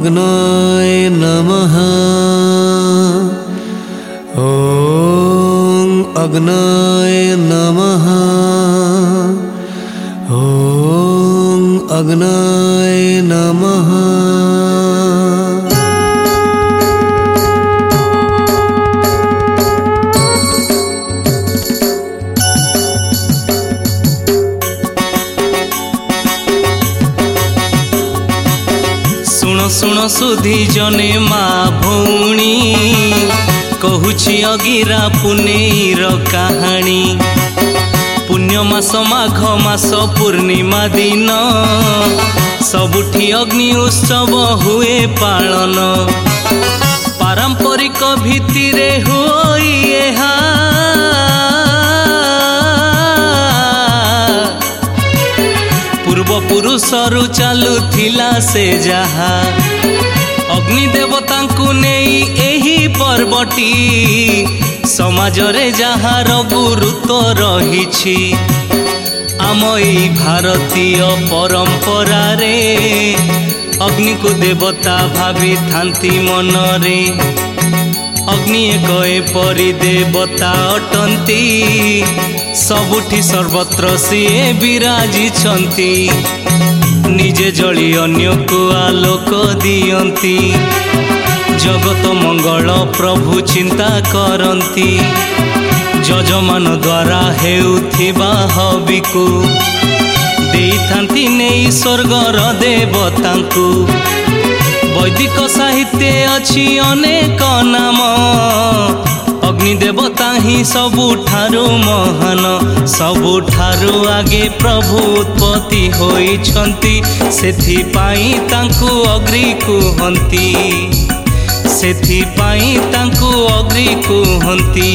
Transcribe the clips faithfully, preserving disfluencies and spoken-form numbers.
अग्नाय नमः। ॐ अग्नाय नमः। ॐ अग्नाय नमः। सुण सुण सुधी जने माँ भौणी कहूची अगिरा पुनेर कहानी। पुण्य मास माघ मास पूर्णिमा दिन सबुठी अग्नि उत्सव हुए पालन। पारंपरिक भित्तिरे होई एहा पूर्व पुरुषरु चालुथिला से जहा। अग्नि देवतांकु नेई एही पर्वटी समाजरे जहार गुरुत्व रहिछि। आम एई भारतीय परंपरा रे अग्नि को देवता भावी थांती मनरे। अग्नि एक एपरि देवता अटंती सबुठी सर्वत्र सिए विराजिछंती। निजे जली अन्य को आलोक दियंती। जगत मंगल प्रभु चिंता करंती। जजमान द्वारा हेउथिबा हबिकु देइथांती नेई स्वर्गर देवतांकु। वैदिक साहित्य अछि अनेक नाम। अग्नि देवता ही सबुठारु महान। सबुठारु आगे प्रभु उत्पत्ति होइछंती। सेथि पाई तांकु अग्नि कुहंती। सेथि पाई तांकु अग्नि कुहंती।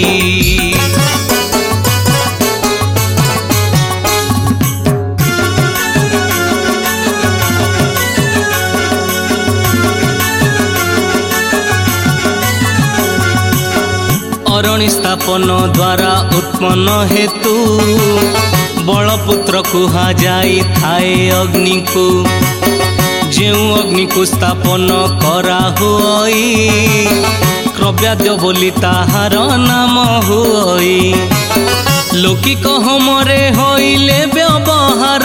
अरणि स्थापन द्वारा उत्पन्न हेतु बलपुत्र कुहा जाई थाए अग्नि को। जेउ अग्नि को स्थापन करा हुई क्रव्याद्य बोली ताहार नाम हुई। लौकिक होमरे होइले व्यवहार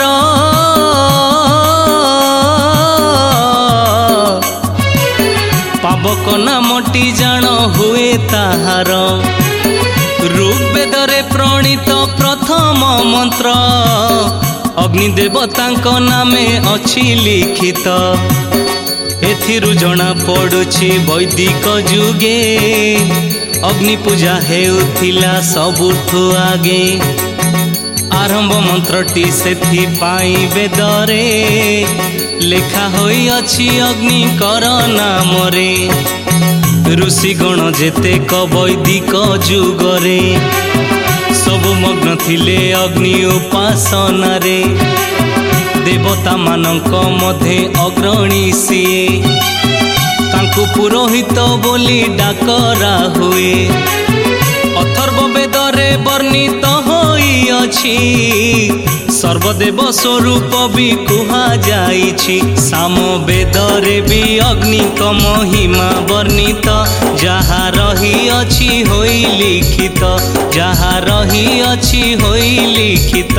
पावक नामटी जान हुए ताहार। ऋग्वेदरे प्रणीत प्रथम मंत्र अग्नि देवतांक नामे अछि लिखित। एथिरु जना पड़ुछि वैदिक जुगे अग्नि पूजा हेउथिला सबुठु आगे। आरंभ मंत्रटी सेथि पाई वेदरे लेखा होई अछि अग्नि कर नामरे। ऋषिगण जेतेक वैदिक जुगरे सबु मग्न थिले अग्नि उपासना रे। देवता मानक मध्य अग्रणी सिए तांकु पुरोहित बोली डाकरा हुए। अथर्व वेदरे वर्णित होई अछि सर्वदेव स्वरूप भी कुहा जाइछि। साम वेदरे भी अग्नि को महिमा वर्णित। जहा रही अछि होई लिखित। जहा रही अछि होई लिखित।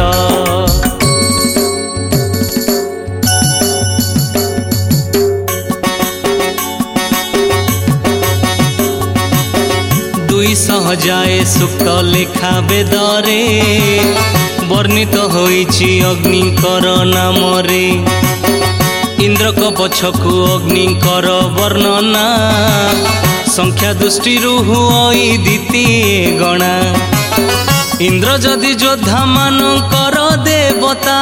दुई सहजाए सुक्त लेखा वेदरे वर्णित होइछि अग्निकर नामरे। इंद्रक पछकु अग्निकर वर्णना संख्या दृष्टि हुई द्वितीय गणा। इंद्र जदि योद्धा मानकर देवता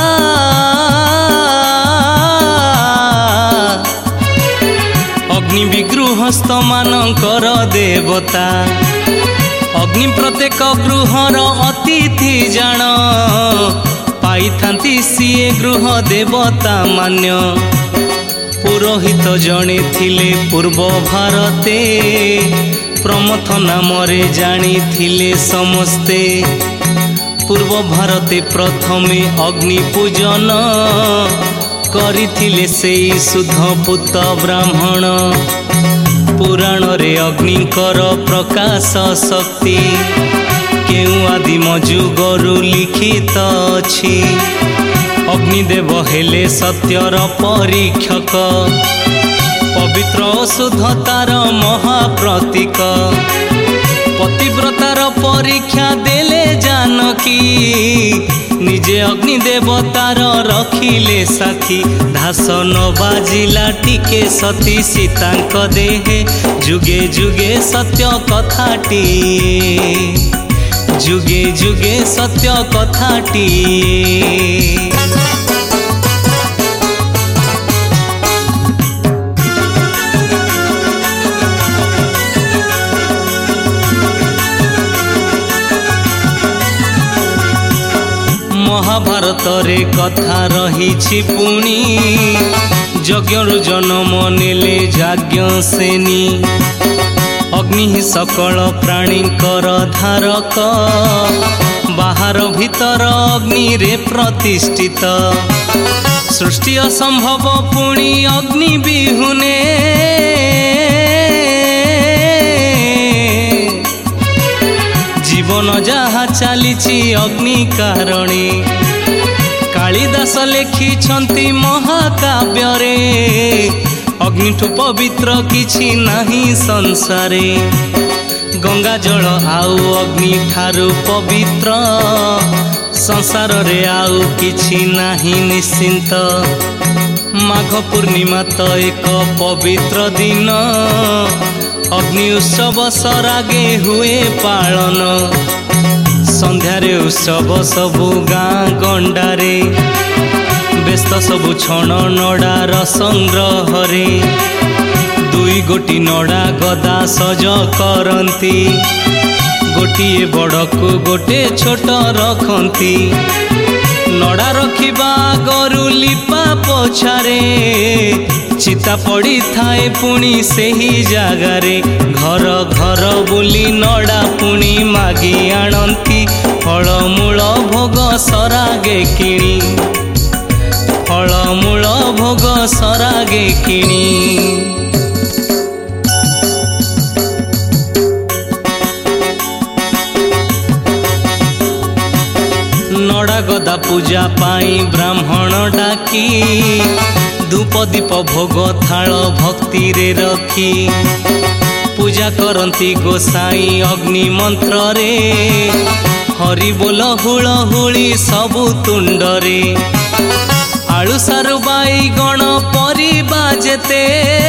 अग्नि विगृहस्थ मानकर देवता। अग्नि प्रत्येक गृहर अतिथि जान पाई थांती सीए गृह देवता मान्य। पुरोहित जणे थिले पूर्व भारते प्रमथ नामरे जानी थिले समस्ते। पूर्व भारते प्रथमे अग्नि पूजन କରିଥିଲେ ସେଇ ଶୁଦ୍ଧ ପୁତ ବ୍ରାହ୍ମଣ। ପୁରାଣରେ ଅଗ୍ନିଙ୍କର ପ୍ରକାଶ ଶକ୍ତି କେଉଁ ଆଦିମ ଯୁଗରୁ ଲିଖିତ ଅଛି। ଅଗ୍ନିଦେବ ହେଲେ ସତ୍ୟର ପରୀକ୍ଷକ, ପବିତ୍ର ଓ ଶୁଦ୍ଧତାର ମହାପ୍ରତୀକ। ପତିବ୍ରତାର ପରୀକ୍ଷା ଦେଲେ ଜାନକୀ, ନିଜେ ଅଗ୍ନି ଦେବତାର ରଖିଲେ ସାଥୀ। ଧାସ ନ ବାଜିଲା ଟିକେ ସତୀ ସୀତାଙ୍କ ଦେହେ, ଯୁଗେ ଯୁଗେ ସତ୍ୟ କଥାଟିଏ, ଯୁଗେ ଯୁଗେ ସତ୍ୟ କଥାଟିଏ। ମହାଭାରତରେ କଥା ରହିଛି ପୁଣି, ଯଜ୍ଞରୁ ଜନ୍ମ ନେଲେ ଯାଜ୍ଞସେନୀ। ଅଗ୍ନି ସକଳ ପ୍ରାଣୀଙ୍କର ଧାରକ, ବାହାର ଭିତର ଅଗ୍ନିରେ ପ୍ରତିଷ୍ଠିତ। ସୃଷ୍ଟି ଅସମ୍ଭବ ପୁଣି ଅଗ୍ନି ବିହୁନେ, ଜୀବନ ଯାହା ଚାଲିଛି ଅଗ୍ନି କାରଣେ। କାଳିଦାସ ଲେଖିଛନ୍ତି ମହାକାବ୍ୟରେ, ଅଗ୍ନିଠୁ ପବିତ୍ର କିଛି ନାହିଁ ସଂସାରେ। ଗଙ୍ଗା ଜଳ ଆଉ ଅଗ୍ନି ଠାରୁ ପବିତ୍ର, ସଂସାରରେ ଆଉ କିଛି ନାହିଁ ନିଶ୍ଚିନ୍ତ। ମାଘ ପୂର୍ଣ୍ଣିମା ତ ଏକ ପବିତ୍ର ଦିନ, ଅଗ୍ନି ଉତ୍ସବ ସରାଗେ ହୁଏ ପାଳନ। ସନ୍ଧ୍ୟାରେ ଉତ୍ସବ ସବୁ ଗାଁ ଗଣ୍ଡାରେ, ବ୍ୟସ୍ତ ସବୁ ଛଣ ନଡ଼ାର ସଂଗ୍ରହରେ। ଦୁଇ ଗୋଟି ନଡ଼ା ଗଦା ସଜ କରନ୍ତି, ଗୋଟିଏ ବଡ଼କୁ ଗୋଟେ ଛୋଟ ରଖନ୍ତି। ନଡ଼ା ରଖିବା ଆଗରୁ ଲିପା ପୋଛାରେ, ଚିତା ପଡ଼ିଥାଏ ପୁଣି ସେହି ଜାଗାରେ। ଘର ଘର ବୁଲି ନଡ଼ା ପୁଣି ମାଗି ଆଣନ୍ତି, ଫଳମୂଳ ଭୋଗ ସରାଗେ କିଣି, ଫଳମୂଳ ଭୋଗ ସରାଗେ କିଣି। ନଡ଼ା ଗଦା ପୂଜା ପାଇଁ ବ୍ରାହ୍ମଣ ଡାକି, ଧୂପ ଦୀପ ଭୋଗ ଥାଳ ଭକ୍ତିରେ ରଖି। ପୂଜା କରନ୍ତି ଗୋସାଇଁ ଅଗ୍ନି ମନ୍ତ୍ରରେ, ହରି ବୋଲ ହୁଳ ହୁଳି ସବୁ ତୁଣ୍ଡରେ। ଆଳୁ ସାରୁ ବାଇଗଣ ପରିବା ଯେତେ,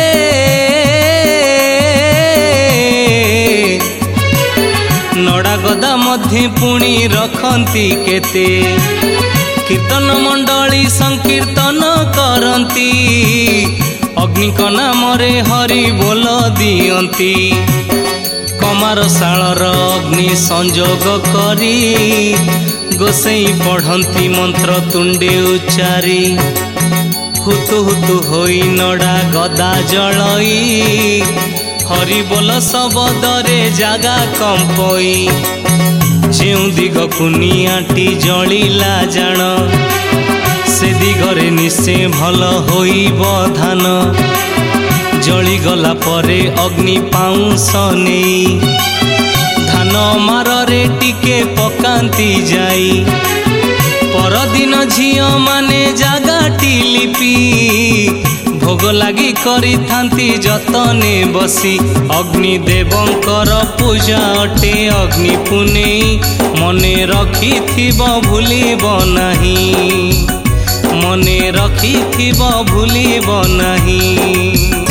ନଡ଼ା ଗଦା ମଧ୍ୟ ପୁଣି ରଖନ୍ତି କେତେ। କୀର୍ତ୍ତନ ମଣ୍ଡଳୀ ସଂକୀର୍ତ୍ତନ କରନ୍ତି, ଅଗ୍ନିଙ୍କ ନାମରେ ହରି ବୋଲ ଦିଅନ୍ତି। କମାରଶାଳର ଅଗ୍ନି ସଂଯୋଗ କରି, ଗୋସେଇଁ ପଢ଼ନ୍ତି ମନ୍ତ୍ର ତୁଣ୍ଡେ ଉଚ୍ଚାରି। ହୁତୁ ହୁତୁ ହୋଇ ନଡ଼ା ଗଦା ଜଳଇ, ହରି ବୋଲ ଶବଦରେ ଜାଗା କମ୍ପଇ। ଯେଉଁ ଦିଗକୁ ନିଆଁଟି ଜଳିଲା ଜାଣ, ସେ ଦିଗରେ ନିଶ୍ଚେ ଭଲ ହୋଇବ ଧାନ। ଜଳିଗଲା ପରେ ଅଗ୍ନି ପାଉଁଶ ନେଇ, ଧାନ ମାରରେ ଟିକେ ପକାନ୍ତି ଯାଇ। ପରଦିନ ଝିଅ ମାନେ ଜାଗାଟି ଲିପି, ଭୋଗ ଲାଗି କରିଥାନ୍ତି ଯତନେ ବସି। ଅଗ୍ନିଦେବଙ୍କର ପୂଜା ଅଟେ ଅଗ୍ନି ପୁନେଇ, ମନେ ରଖିଥିବ ଭୁଲିବ ନାହିଁ, ମନେ ରଖିଥିବ ଭୁଲିବ ନାହିଁ।